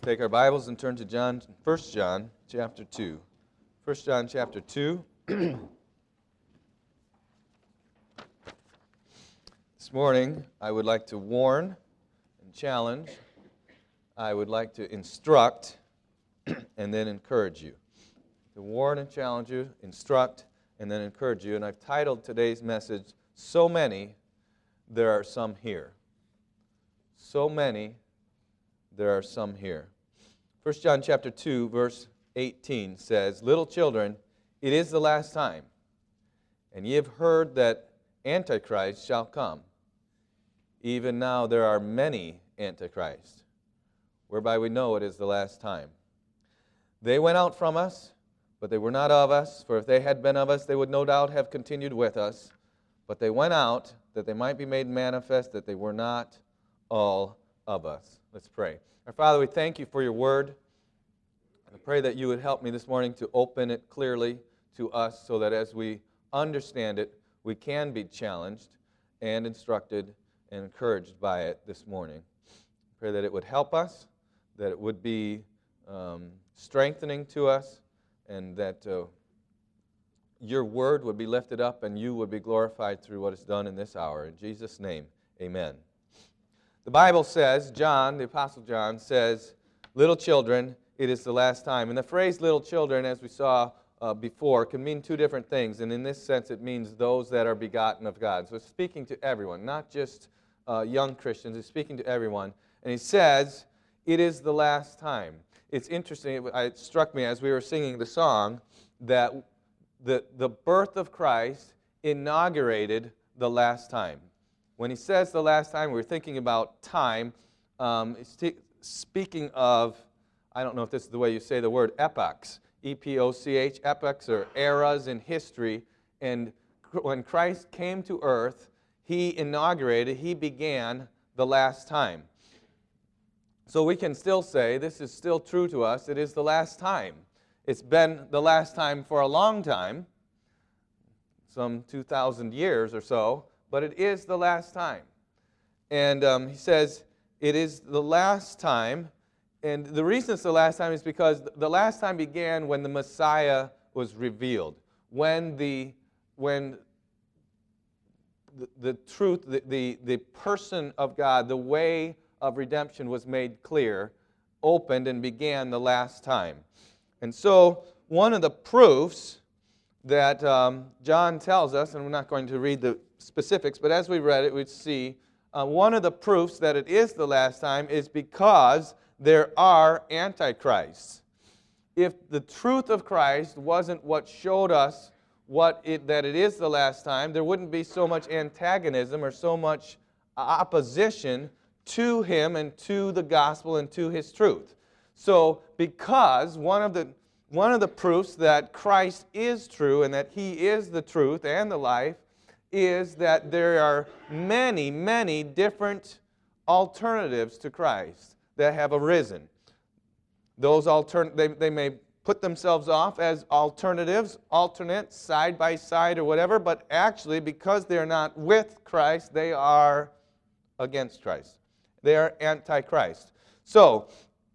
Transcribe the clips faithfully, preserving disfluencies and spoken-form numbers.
Take our Bibles and turn to John, First John chapter two. First John chapter two. This morning, I would like to warn and challenge. I would like to instruct and then encourage you. To warn and challenge you, instruct, and then encourage you. And I've titled today's message, So Many, There Are Some Here. So many, there are some here. First John chapter two, verse eighteen says, Little children, it is the last time, and ye have heard that Antichrist shall come. Even now there are many Antichrists, whereby we know it is the last time. They went out from us, but they were not of us, for if they had been of us, they would no doubt have continued with us. But they went out, that they might be made manifest that they were not all of us. Let's pray. Our Father, we thank you for your word. I pray that you would help me this morning to open it clearly to us so that as we understand it, we can be challenged and instructed and encouraged by it this morning. I pray that it would help us, that it would be um, strengthening to us, and that uh, your word would be lifted up and you would be glorified through what is done in this hour. In Jesus' name, amen. The Bible says, John, the Apostle John, says, little children, it is the last time. And the phrase little children, as we saw uh, before, can mean two different things. And in this sense, it means those that are begotten of God. So it's speaking to everyone, not just uh, young Christians. It's speaking to everyone. And he says, it is the last time. It's interesting. It, it struck me as we were singing the song that the, the birth of Christ inaugurated the last time. When he says the last time, we're thinking about time. Um, speaking of, I don't know if this is the way you say the word, epochs, E P O C H, epochs or eras in history. And when Christ came to earth, he inaugurated, he began the last time. So we can still say, this is still true to us, it is the last time. It's been the last time for a long time, some two thousand years or so, but it is the last time. And um, he says, it is the last time. And the reason it's the last time is because the last time began when the Messiah was revealed. When the, when the, the truth, the, the, the person of God, the way of redemption was made clear, opened and began the last time. And so one of the proofs that um, John tells us, and we're not going to read the specifics, but as we read it, we'd see uh, one of the proofs that it is the last time is because there are antichrists. If the truth of Christ wasn't what showed us what it, that it is the last time, there wouldn't be so much antagonism or so much opposition to him and to the gospel and to his truth. So because one of the one of the proofs that Christ is true and that he is the truth and the life is that there are many, many different alternatives to Christ that have arisen. Those altern- they, they may put themselves off as alternatives, alternate, side by side or whatever, but actually because they're not with Christ, they are against Christ. They are anti-Christ. So,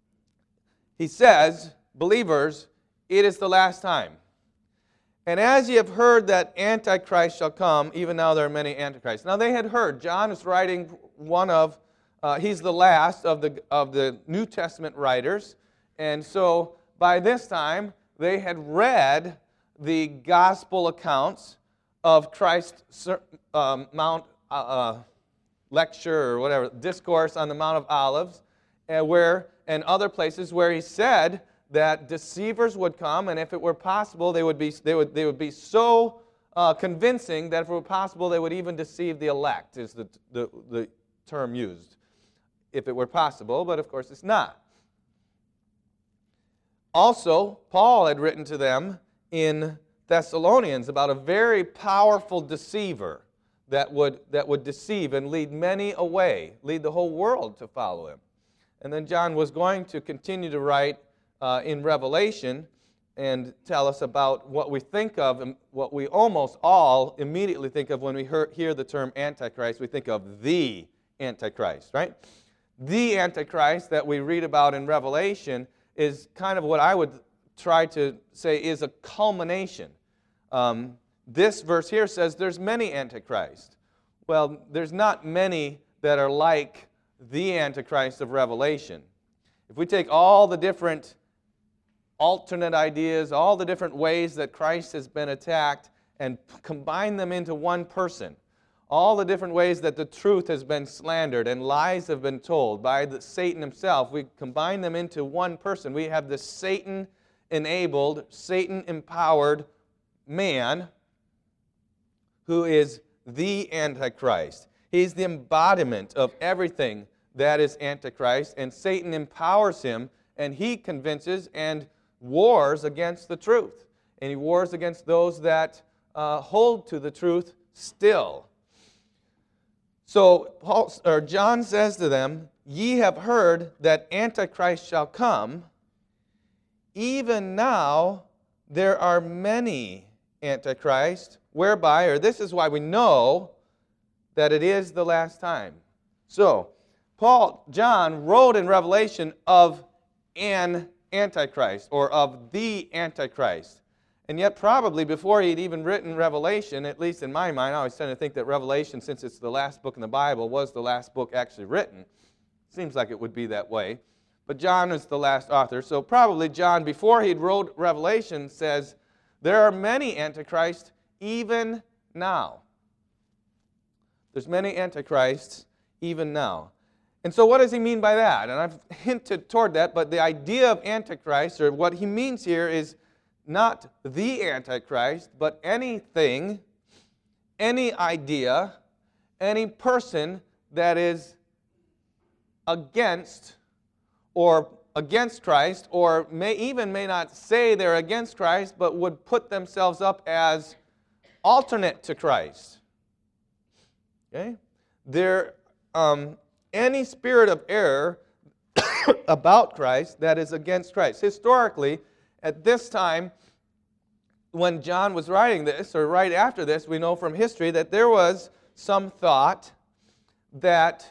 he says, believers, it is the last time. And as ye have heard that Antichrist shall come, even now there are many Antichrists. Now they had heard. John is writing one of, uh, he's the last of the, of the New Testament writers. And so by this time, they had read the gospel accounts of Christ's um, Mount uh, uh, lecture or whatever, discourse on the Mount of Olives, and where and other places where he said that deceivers would come, and if it were possible, they would be they would they would be so uh, convincing that if it were possible, they would even deceive the elect. Is the, the the term used? If it were possible, but of course it's not. Also, Paul had written to them in Thessalonians about a very powerful deceiver that would that would deceive and lead many away, lead the whole world to follow him. And then John was going to continue to write uh, in Revelation and tell us about what we think of, and what we almost all immediately think of when we hear, hear the term Antichrist. We think of the Antichrist, right? the Antichrist that we read about in Revelation is kind of what I would try to say is a culmination. Um, this verse here says there's many Antichrists. Well, there's not many that are like the Antichrist of Revelation. If we take all the different alternate ideas, all the different ways that Christ has been attacked, and combine them into one person, all the different ways that the truth has been slandered and lies have been told by the Satan himself, we combine them into one person. We have this Satan-enabled, Satan-empowered man who is the Antichrist. He's the embodiment of everything that is Antichrist, and Satan empowers him, and he convinces and wars against the truth. And he wars against those that uh, hold to the truth still. So Paul, or John says to them, "Ye have heard that Antichrist shall come. Even now there are many Antichrists, whereby," or this is why we know that it is the last time. So, Paul, John wrote in Revelation of an Antichrist, or of the Antichrist. And yet probably before he'd even written Revelation, at least in my mind, I always tend to think that Revelation, since it's the last book in the Bible, was the last book actually written. Seems like it would be that way. But John is the last author, so probably John, before he wrote Revelation, says, there are many Antichrists even now. There's many Antichrists even now. And so what does he mean by that? And I've hinted toward that, but the idea of Antichrist, or what he means here, is not the Antichrist, but anything, any idea, any person that is against or against Christ, or may even may not say they're against Christ, but would put themselves up as alternate to Christ. Okay? There, um, any spirit of error about Christ that is against Christ. Historically, at this time, when John was writing this, or right after this, we know from history that there was some thought that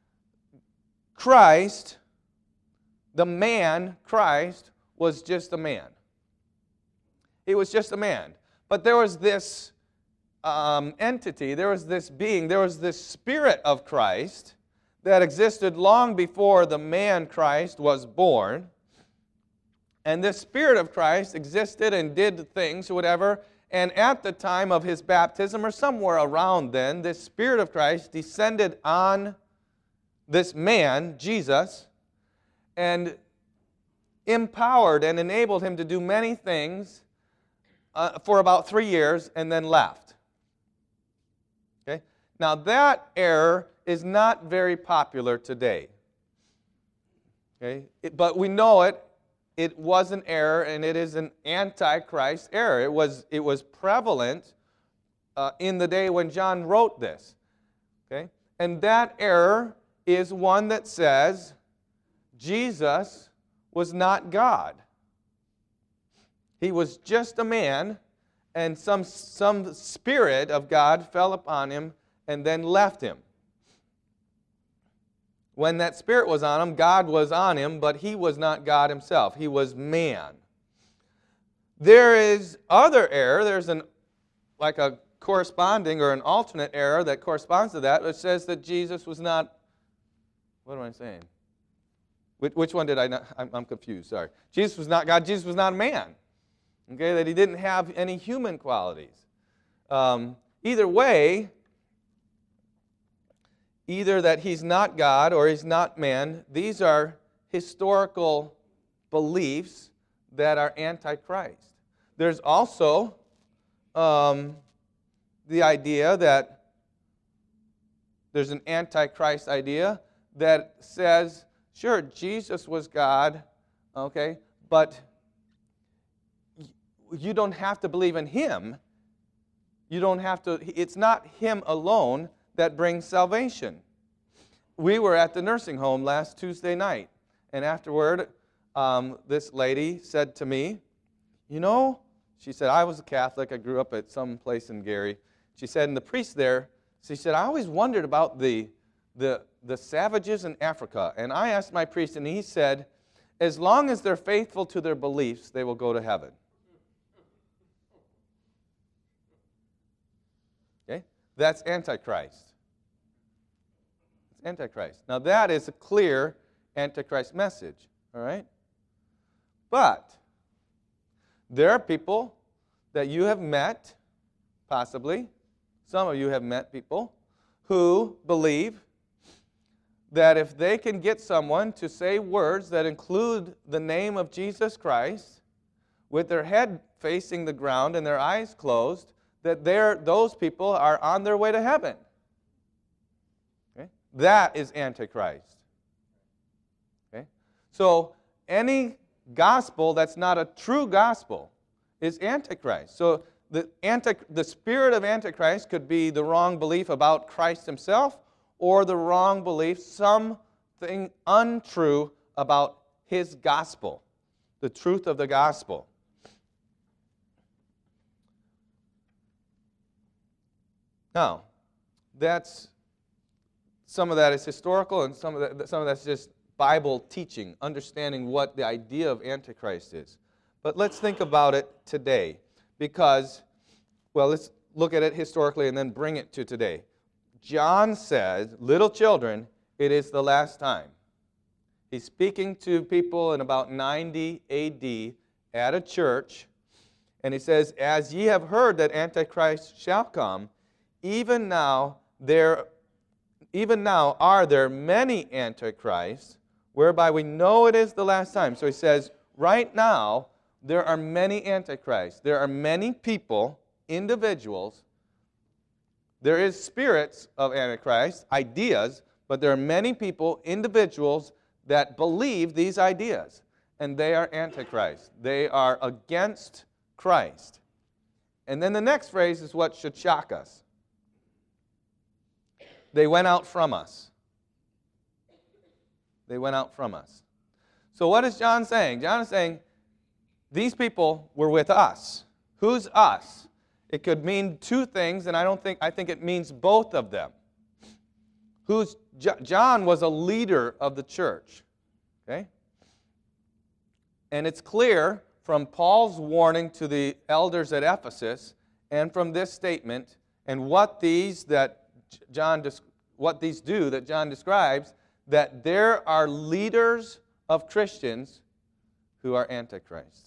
Christ, the man Christ, was just a man. He was just a man. But there was this um, entity, there was this being, there was this spirit of Christ that existed long before the man Christ was born. And this Spirit of Christ existed and did things, whatever, and at the time of his baptism, or somewhere around then, this Spirit of Christ descended on this man, Jesus, and empowered and enabled him to do many things uh, for about three years and then left. Okay? Now that error is not very popular today. Okay? It, but we know it. It was an error, and it is an antichrist error. It was, it was prevalent uh, in the day when John wrote this. Okay? And that error is one that says Jesus was not God. He was just a man, and some, some spirit of God fell upon him and then left him. When that spirit was on him, God was on him, but he was not God himself. He was man. There is other error. There's an like a corresponding or an alternate error that corresponds to that, which says that Jesus was not, what am I saying? Which, which one did I not, I'm, I'm confused, sorry. Jesus was not God. Jesus was not a man. Okay, that he didn't have any human qualities. Um, either way, either that he's not God or he's not man, these are historical beliefs that are antichrist. There's also um, the idea that there's an antichrist idea that says, sure, Jesus was God, okay, but you don't have to believe in him. You don't have to, it's not him alone that brings salvation. We were at the nursing home last Tuesday night, and afterward, um, this lady said to me, you know, she said, I was a Catholic. I grew up at some place in Gary. She said, and the priest there, she said, I always wondered about the, the, the savages in Africa. And I asked my priest, and he said, as long as they're faithful to their beliefs, they will go to heaven. Okay? That's Antichrist. It's Antichrist. Now that is a clear Antichrist message, all right? But there are people that you have met, possibly, some of you have met people who believe that if they can get someone to say words that include the name of Jesus Christ with their head facing the ground and their eyes closed, that they're, those people are on their way to heaven. Okay? That is Antichrist. Okay? So any gospel that's not a true gospel is Antichrist. So the, anti, the spirit of Antichrist could be the wrong belief about Christ himself, or the wrong belief, something untrue about his gospel, the truth of the gospel. Now, that's some of that is historical, and some of that, some of that's just Bible teaching, understanding what the idea of Antichrist is. But let's think about it today, because, well, let's look at it historically and then bring it to today. John says, little children, it is the last time. He's speaking to people in about ninety A D at a church, and he says, as ye have heard that Antichrist shall come, even now there, even now are there many Antichrists, whereby we know it is the last time. So he says, right now, there are many Antichrists. There are many people, individuals. There is spirits of Antichrist, ideas, but there are many people, individuals, that believe these ideas. And they are Antichrist. They are against Christ. And then the next phrase is what should shock us. They went out from us. They went out from us. So what is John saying? John is saying, these people were with us. Who's us? It could mean two things, and I don't think I think it means both of them. Who's John was a leader of the church. Okay? And it's clear from Paul's warning to the elders at Ephesus and from this statement and what these that John what these do that John describes, that there are leaders of Christians who are Antichrist.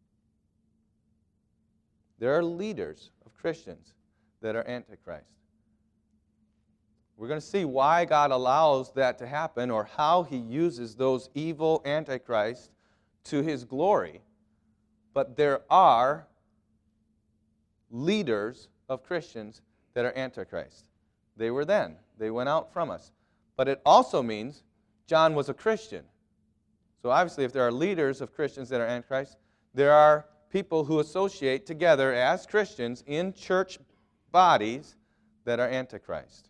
There are leaders of Christians that are Antichrist. We're going to see why God allows that to happen, or how he uses those evil Antichrists to his glory. But there are leaders of Christians that are Antichrist. They were then. They went out from us. But it also means John was a Christian. So obviously, if there are leaders of Christians that are Antichrist, there are people who associate together as Christians in church bodies that are Antichrist.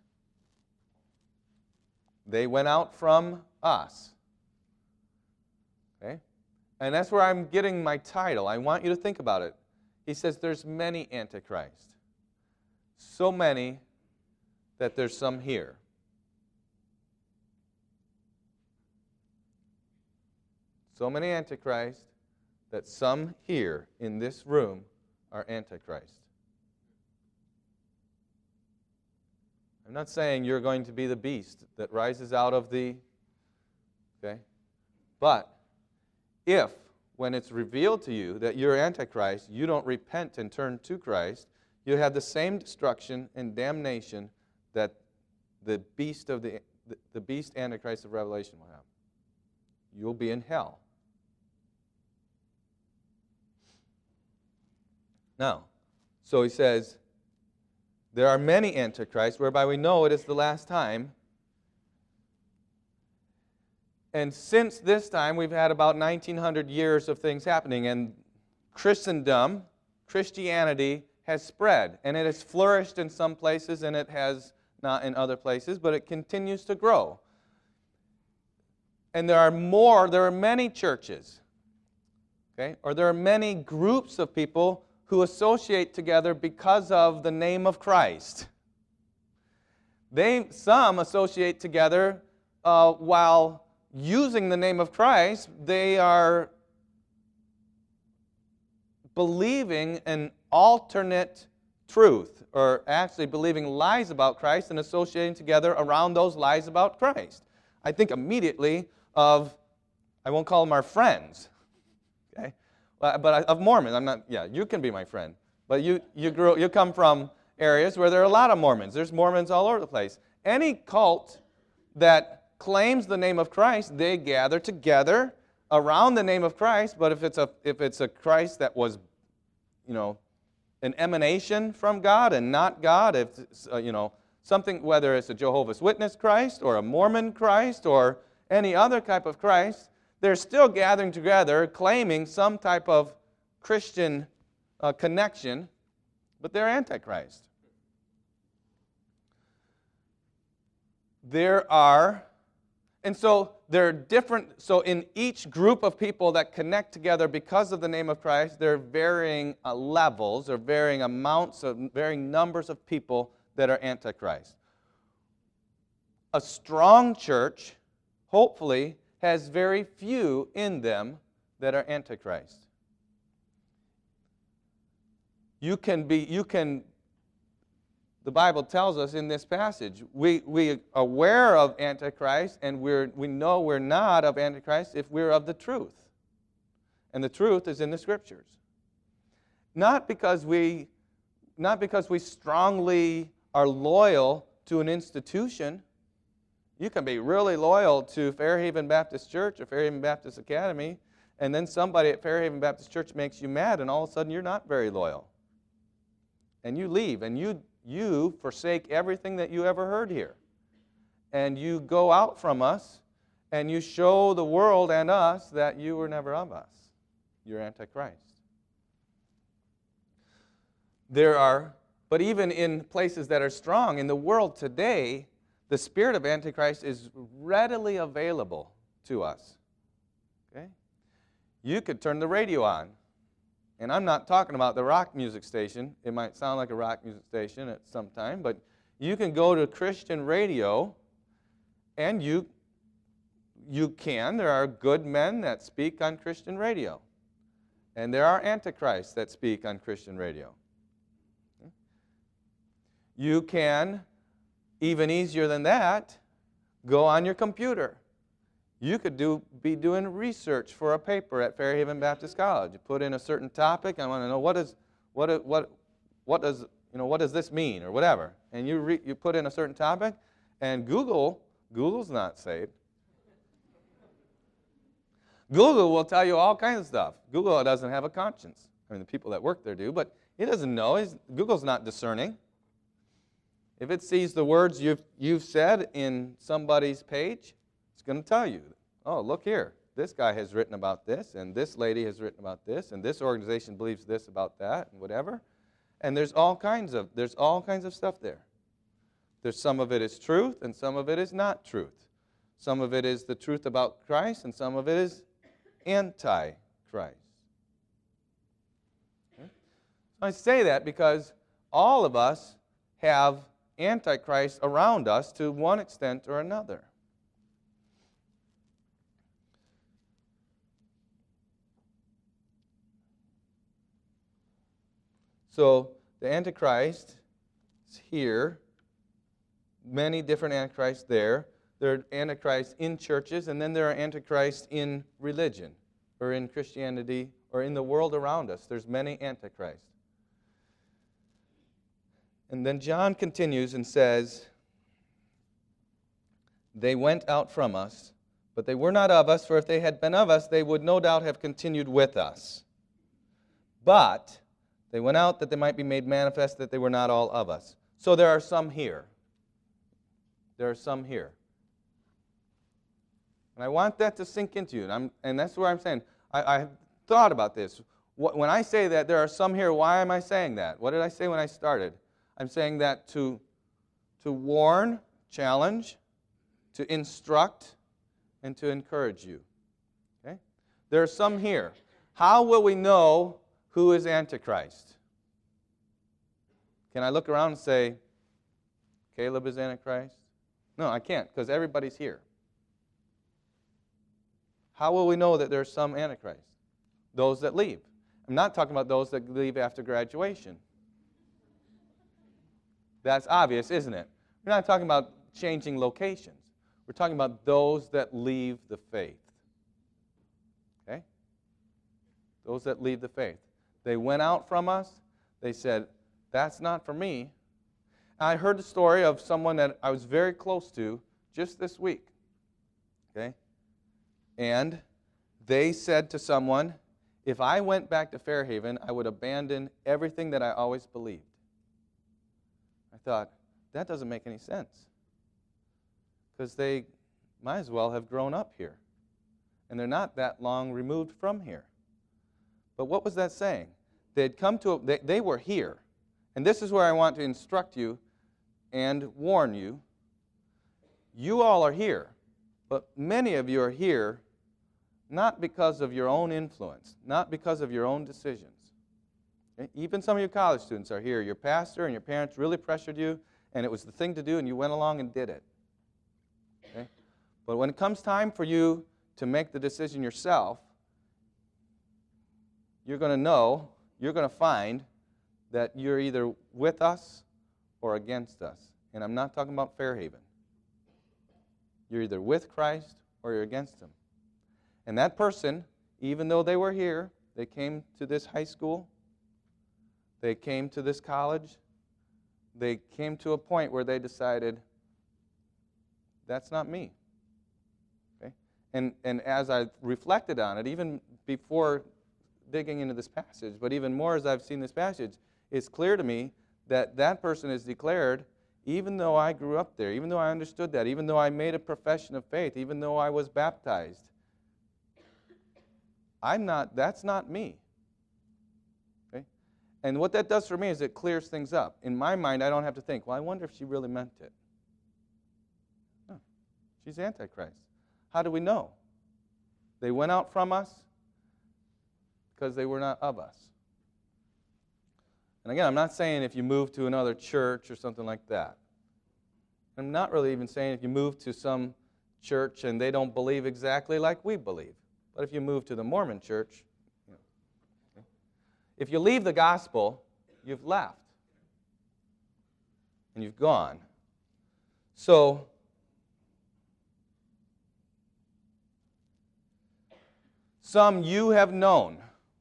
They went out from us. Okay? And that's where I'm getting my title. I want you to think about it. He says there's many Antichrists. So many that there's some here. So many Antichrists that some here in this room are Antichrist. I'm not saying you're going to be the beast that rises out of the, okay? But if, when it's revealed to you that you're Antichrist, you don't repent and turn to Christ, you have the same destruction and damnation that the beast of the, the, the beast Antichrist of Revelation will have. You'll be in hell. Now, so he says, there are many Antichrists, whereby we know it is the last time. And since this time, we've had about nineteen hundred years of things happening, and Christendom, Christianity, has spread, and it has flourished in some places, and it has not in other places, but it continues to grow. And there are more, there are many churches, okay, or there are many groups of people who associate together because of the name of Christ. They, some associate together uh, while using the name of Christ, they are believing an alternate truth, or actually believing lies about Christ and associating together around those lies about Christ. I think immediately of, I won't call them our friends, okay? But of Mormons. I'm not, yeah, you can be my friend. But you, you, grew, you come from areas where there are a lot of Mormons. There's Mormons all over the place. Any cult that claims the name of Christ, they gather together around the name of Christ, but if it's a, if it's a Christ that was, you know, an emanation from God and not God, if it's, uh, you know, something, whether it's a Jehovah's Witness Christ or a Mormon Christ or any other type of Christ, they're still gathering together claiming some type of Christian uh, connection, but they're Antichrist. There are, and so there are different, so in each group of people that connect together because of the name of Christ, there are varying uh, levels or varying amounts of, varying numbers of people that are Antichrist. A strong church, hopefully, has very few in them that are Antichrist. You can be, you can, the Bible tells us in this passage, we, we are aware of Antichrist and we're, we know we're not of Antichrist if we're of the truth. And the truth is in the Scriptures. Not because we, not because we strongly are loyal to an institution. You can be really loyal to Fairhaven Baptist Church or Fairhaven Baptist Academy, and then somebody at Fairhaven Baptist Church makes you mad, and all of a sudden you're not very loyal. And you leave, and you, you forsake everything that you ever heard here. And you go out from us, and you show the world and us that you were never of us. You're Antichrist. There are, but even in places that are strong, in the world today, the spirit of Antichrist is readily available to us. Okay? You could turn the radio on. And I'm not talking about the rock music station. It might sound like a rock music station at some time, but you can go to Christian radio, and you, you can. There are good men that speak on Christian radio. And there are antichrists that speak on Christian radio. Okay? You can, even easier than that, go on your computer. You could do, be doing research for a paper at Fairhaven Baptist College. You put in a certain topic. I want to know what is, what, what, what does, you know, what does this mean, or whatever. And you re, you put in a certain topic, and Google, Google's not saved. Google will tell you all kinds of stuff. Google doesn't have a conscience. I mean, the people that work there do, but he doesn't know. He's, Google's not discerning. If it sees the words you've, you've said in somebody's page, it's going to tell you, oh, look here. This guy has written about this, and this lady has written about this, and this organization believes this about that, and whatever. And there's all kinds of, there's all kinds of stuff there. There's some of it is truth, and some of it is not truth. Some of it is the truth about Christ, and some of it is anti-Christ. Okay? I say that because all of us have Antichrist around us to one extent or another. So the Antichrist is here. Many different Antichrists there. There are Antichrists in churches, and then there are Antichrists in religion, or in Christianity, or in the world around us. There's many Antichrists. And then John continues and says, they went out from us, but they were not of us, for if they had been of us, they would no doubt have continued with us. But they went out that they might be made manifest that they were not all of us. So there are some here. There are some here. And I want that to sink into you. And, I'm, and that's where I'm saying, I, I have thought about this. When I say that there are some here, why am I saying that? What did I say when I started? I'm saying that to, to warn, challenge, to instruct, and to encourage you. Okay? There are some here. How will we know who is Antichrist? Can I look around and say, Caleb is Antichrist? No, I can't, because everybody's here. How will we know that there's some Antichrist? Those that leave. I'm not talking about those that leave after graduation. That's obvious, isn't it? We're not talking about changing locations. We're talking about those that leave the faith. Okay? Those that leave the faith. They went out from us. They said, that's not for me. I heard the story of someone that I was very close to just this week. Okay? And they said to someone, if I went back to Fairhaven, I would abandon everything that I always believed. I thought, that doesn't make any sense. Because they might as well have grown up here. And they're not that long removed from here. But what was that saying? They had come to, a, they, they were here. And this is where I want to instruct you and warn you. You all are here. But many of you are here not because of your own influence, not because of your own decisions. Okay? Even some of your college students are here. Your pastor and your parents really pressured you, and it was the thing to do, and you went along and did it. Okay? But when it comes time for you to make the decision yourself, you're going to know, you're going to find that you're either with us or against us. And I'm not talking about Fairhaven. You're either with Christ or you're against Him. And that person, even though they were here, they came to this high school, they came to this college, they came to a point where they decided, that's not me. Okay? And, and as I reflected on it, even before digging into this passage, but even more as I've seen this passage, it's clear to me that that person has declared, even though I grew up there, even though I understood that, even though I made a profession of faith, even though I was baptized, I'm not, that's not me. Okay? And what that does for me is it clears things up. In my mind, I don't have to think, well, I wonder if she really meant it. No. She's Antichrist. How do we know? They went out from us because they were not of us. And again, I'm not saying if you move to another church or something like that. I'm not really even saying if you move to some church and they don't believe exactly like we believe. But if you move to the Mormon church, you know, okay. If you leave the gospel, you've left. And you've gone. So, some you have known.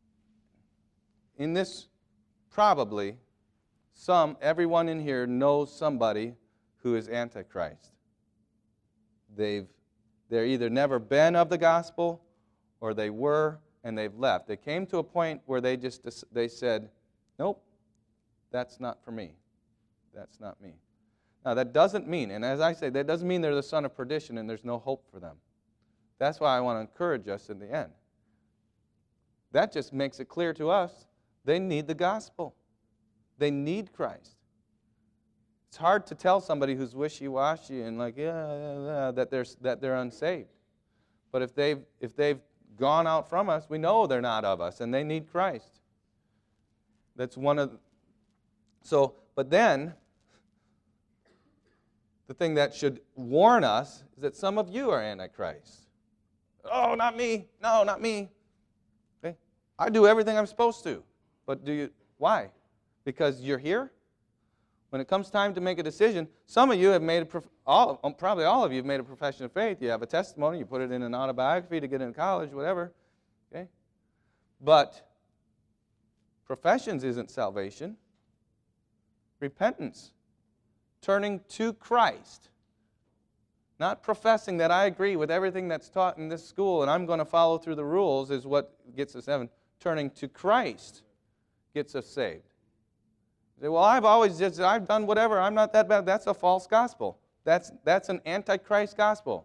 In this, probably, some, everyone in here knows somebody who is Antichrist. They've, they're either never been of the gospel, or they were, and they've left. They came to a point where they just they said, nope, that's not for me. That's not me. Now, that doesn't mean, and as I say, that doesn't mean they're the son of perdition and there's no hope for them. That's why I want to encourage us in the end. That just makes it clear to us they need the gospel. They need Christ. It's hard to tell somebody who's wishy-washy and like, yeah, yeah, yeah, that they're, that they're unsaved. But if they've, if they've gone out from us, we know they're not of us, and they need Christ. That's one of the, so, but then, the thing that should warn us is that some of you are Antichrist. Oh, not me. No, not me. Okay? I do everything I'm supposed to. But do you, why? Because you're here? When it comes time to make a decision, some of you have made, a, all, probably all of you have made a profession of faith. You have a testimony, you put it in an autobiography to get into college, whatever. Okay? But professions isn't salvation. Repentance. Turning to Christ. Not professing that I agree with everything that's taught in this school and I'm going to follow through the rules is what gets us heaven. Turning to Christ gets us saved. You say, well, I've always just, I've done whatever, I'm not that bad. That's a false gospel. That's, that's an antichrist gospel.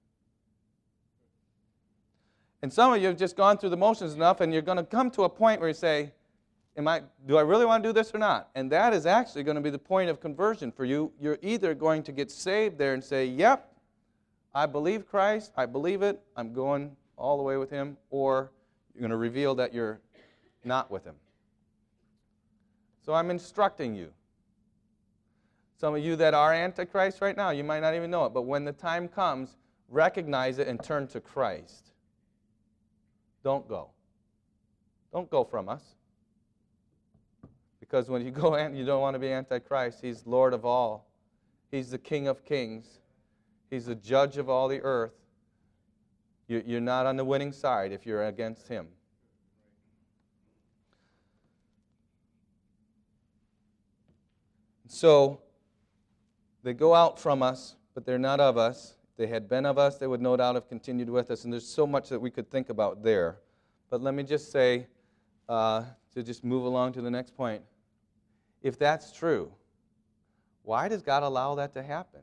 And some of you have just gone through the motions enough and you're going to come to a point where you say, Am I, do I really want to do this or not? And that is actually going to be the point of conversion for you. You're either going to get saved there and say, yep, I believe Christ, I believe it, I'm going all the way with Him, or you're going to reveal that you're not with Him. So I'm instructing you. Some of you that are Antichrist right now, you might not even know it, but when the time comes, recognize it and turn to Christ. Don't go. Don't go from us. Because when you go and you don't want to be Antichrist, He's Lord of all. He's the King of kings. He's the judge of all the earth. You're not on the winning side if you're against Him. So, they go out from us, but they're not of us. If they had been of us, they would no doubt have continued with us. And there's so much that we could think about there. But let me just say, uh, to just move along to the next point, if that's true, why does God allow that to happen?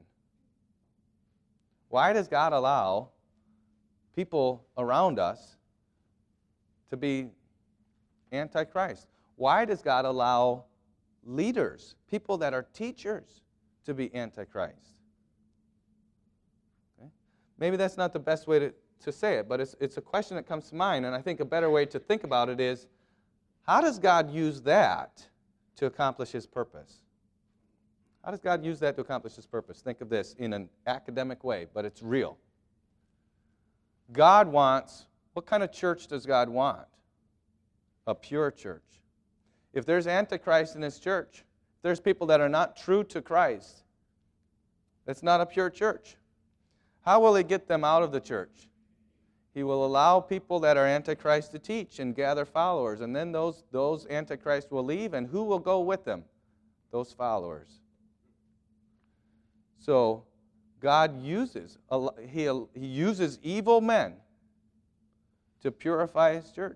Why does God allow people around us to be Antichrist? Why does God allow leaders, people that are teachers, to be Antichrist? Okay? Maybe that's not the best way to, to say it, but it's, it's a question that comes to mind, and I think a better way to think about it is, how does God use that to accomplish His purpose? How does God use that to accomplish His purpose? Think of this in an academic way, but it's real. God wants, what kind of church does God want? A pure church. If there's Antichrist in His church, if there's people that are not true to Christ, that's not a pure church. How will He get them out of the church? He will allow people that are Antichrist to teach and gather followers, and then those, those Antichrists will leave, and who will go with them? Those followers. So, God uses, he, he uses evil men to purify His church.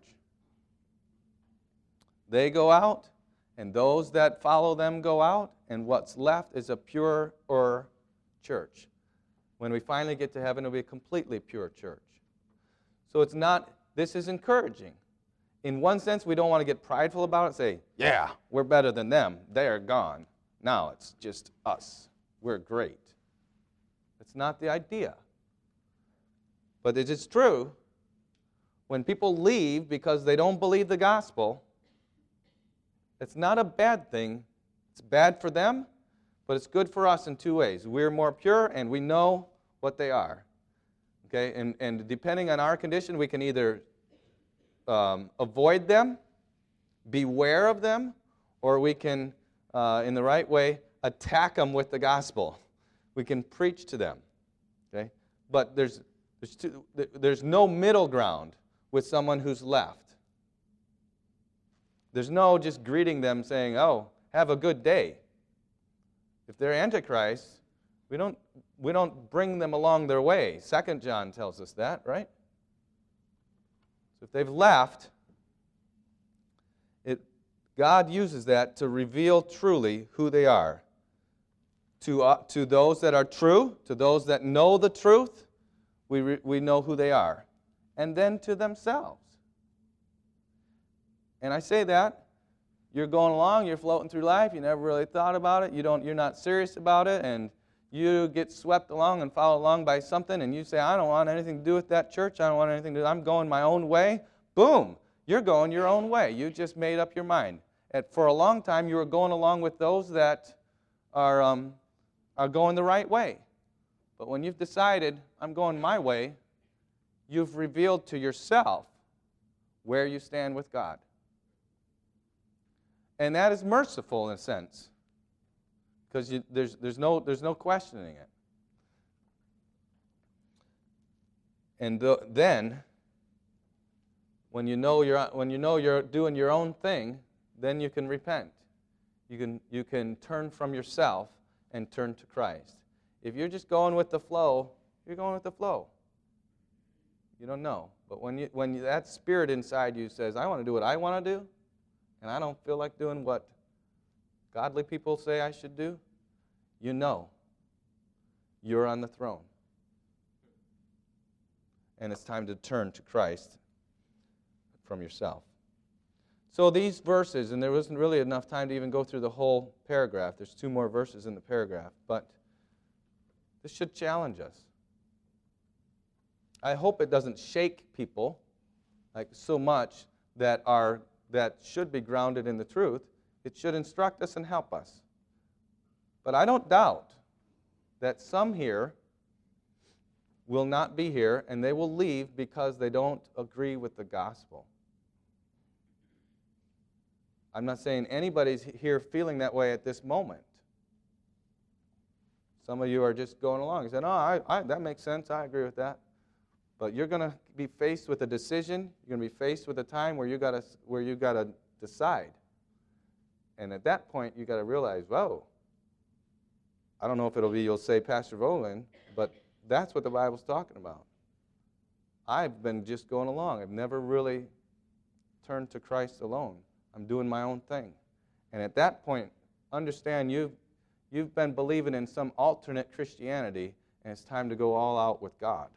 They go out, and those that follow them go out, and what's left is a pure or church. When we finally get to heaven, it will be a completely pure church. So it's not, this is encouraging. In one sense, we don't want to get prideful about it and say, yeah, we're better than them. They are gone. Now it's just us. We're great. It's not the idea. But it is true, when people leave because they don't believe the gospel, it's not a bad thing. It's bad for them, but it's good for us in two ways. We're more pure, and we know what they are. Okay, and, and depending on our condition, we can either um, avoid them, beware of them, or we can, uh, in the right way, attack them with the gospel. We can preach to them. Okay, but there's there's two, there's no middle ground with someone who's left. There's no just greeting them saying, "Oh, have a good day." If they're Antichrist, we don't we don't bring them along their way. Second John tells us that, right? So if they've left, it God uses that to reveal truly who they are. To uh, to those that are true, to those that know the truth, we re, we know who they are, and then to themselves. And I say that, you're going along, you're floating through life, you never really thought about it, you don't, you're not serious about it, and you get swept along and followed along by something, and you say, I don't want anything to do with that church, I don't want anything to do, I'm going my own way. Boom, you're going your own way. You just made up your mind. And for a long time, you were going along with those that are, um, are going the right way. But when you've decided, I'm going my way, you've revealed to yourself where you stand with God. And that is merciful in a sense, because you, there's, there's, no, there's no questioning it. And th- then, when you know you're when you know you're doing your own thing, then you can repent. You can you can turn from yourself and turn to Christ. If you're just going with the flow, you're going with the flow. You don't know. But when you when you, that spirit inside you says, I want to do what I want to do, and I don't feel like doing what godly people say I should do, you know you're on the throne. And it's time to turn to Christ from yourself. So these verses, and there wasn't really enough time to even go through the whole paragraph. There's two more verses in the paragraph, but this should challenge us. I hope it doesn't shake people like so much that are that should be grounded in the truth. It should instruct us and help us. But I don't doubt that some here will not be here, and they will leave because they don't agree with the gospel. I'm not saying anybody's here feeling that way at this moment. Some of you are just going along. You said, oh, I, I, that makes sense. I agree with that. But you're going to be faced with a decision. You're going to be faced with a time where you got to where you got to decide. And at that point, you got to realize, whoa, I don't know if it'll be you'll say Pastor Volan, but that's what the Bible's talking about. I've been just going along. I've never really turned to Christ alone. I'm doing my own thing. And at that point, understand you've, you've been believing in some alternate Christianity, and it's time to go all out with God.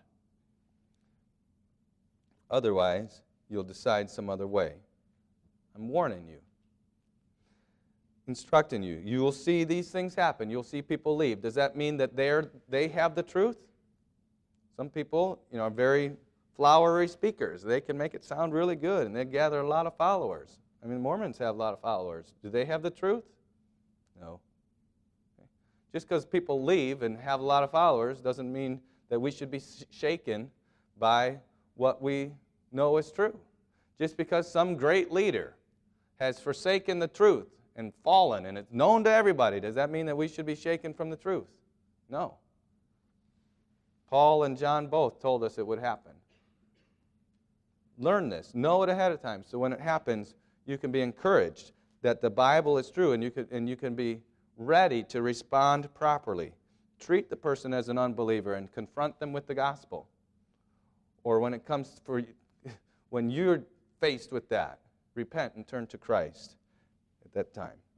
Otherwise, you'll decide some other way. I'm warning you. Instructing you. You will see these things happen. You'll see people leave. Does that mean that they're, they have the truth? Some people, you know, are very flowery speakers. They can make it sound really good, and they gather a lot of followers. I mean, Mormons have a lot of followers. Do they have the truth? No. Okay. Just because people leave and have a lot of followers doesn't mean that we should be shaken by what we know is true. Just because some great leader has forsaken the truth and fallen, and it's known to everybody, does that mean that we should be shaken from the truth? No. Paul and John both told us it would happen. Learn this. Know it ahead of time, so when it happens, you can be encouraged that the Bible is true, and you can, and you can be ready to respond properly. Treat the person as an unbeliever and confront them with the gospel. Or when it comes for, when you're faced with that, repent and turn to Christ at that time.